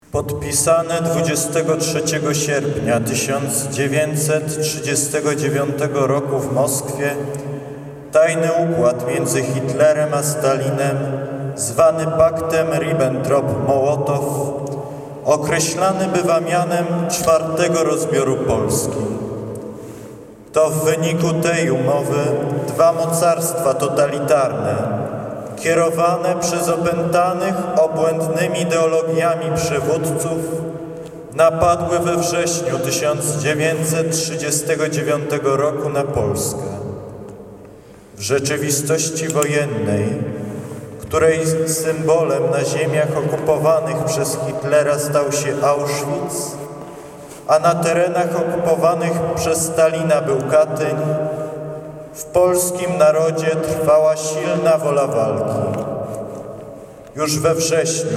Podpisane 23 sierpnia 1939 roku w Moskwie tajny układ między Hitlerem a Stalinem, zwany paktem Ribbentrop-Mołotow, określany bywa mianem czwartego rozbioru Polski. To w wyniku tej umowy dwa mocarstwa totalitarne, kierowane przez opętanych obłędnymi ideologiami przywódców, napadły we wrześniu 1939 roku na Polskę. W rzeczywistości wojennej, której symbolem na ziemiach okupowanych przez Hitlera stał się Auschwitz, a na terenach okupowanych przez Stalina był Katyń, w polskim narodzie trwała silna wola walki. Już we wrześniu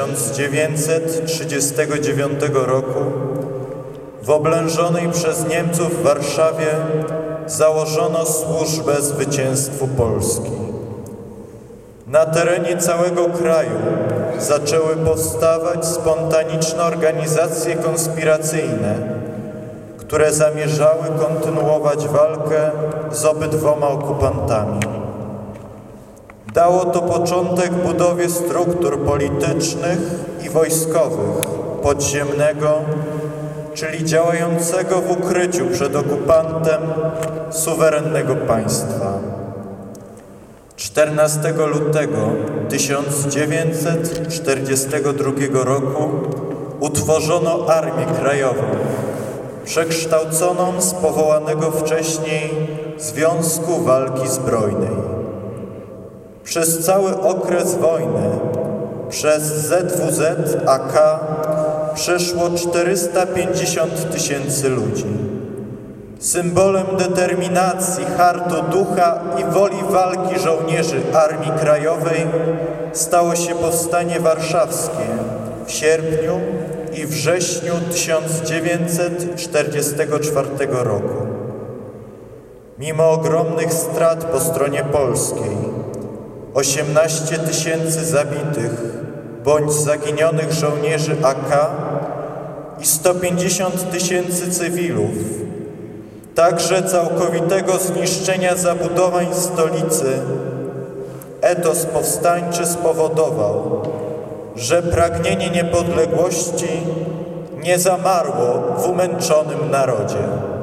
1939 roku w oblężonej przez Niemców Warszawie założono służbę zwycięstwu Polski. Na terenie całego kraju zaczęły powstawać spontaniczne organizacje konspiracyjne, które zamierzały kontynuować walkę z obydwoma okupantami. Dało to początek budowie struktur politycznych i wojskowych podziemnego, czyli działającego w ukryciu przed okupantem suwerennego państwa. 14 lutego 1942 roku utworzono Armię Krajową, przekształconą z powołanego wcześniej Związku Walki Zbrojnej. Przez cały okres wojny przez ZWZ-AK przeszło 450 000 ludzi. Symbolem determinacji, hartu ducha i woli walki żołnierzy Armii Krajowej stało się Powstanie Warszawskie w sierpniu i wrześniu 1944 roku. Mimo ogromnych strat po stronie polskiej, 18 000 zabitych bądź zaginionych żołnierzy AK i 150 000 cywilów, także całkowitego zniszczenia zabudowań stolicy, etos powstańczy spowodował, że pragnienie niepodległości nie zamarło w umęczonym narodzie.